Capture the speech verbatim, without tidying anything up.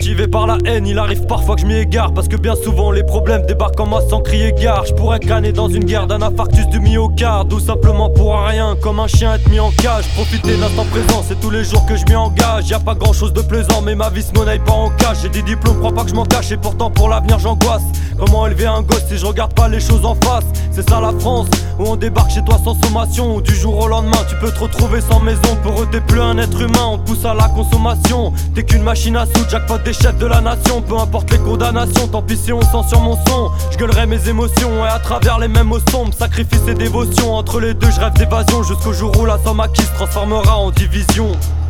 Captivé par la haine, il arrive parfois que je m'y égare, parce que bien souvent les problèmes débarquent en moi sans crier gare. Je pourrais crâner dans une guerre d'un infarctus du myocarde, ou simplement pour rien, comme un chien être mis en cage. Profiter de l'instant présent, c'est tous les jours que je m'y engage. Y'a pas grand chose de plaisant, mais ma vie se monnaie pas en cash. J'ai des diplômes, crois pas que je m'en cache, et pourtant pour l'avenir j'angoisse. Comment élever un gosse si je regarde pas les choses en face? C'est ça la France, où on débarque chez toi sans sommation, où du jour au lendemain tu peux te retrouver sans maison. Pour eux t'es plus un être humain, on te pousse à la consommation. T'es qu'une machine à sous, jackpot des chefs de la nation. Peu importe les condamnations, tant pis si on sent sur mon son. Je gueulerai mes émotions et à travers les mêmes mots sombres, sacrifice et dévotion. Entre les deux je rêve d'évasion, jusqu'au jour où la somme acquise se transformera en division.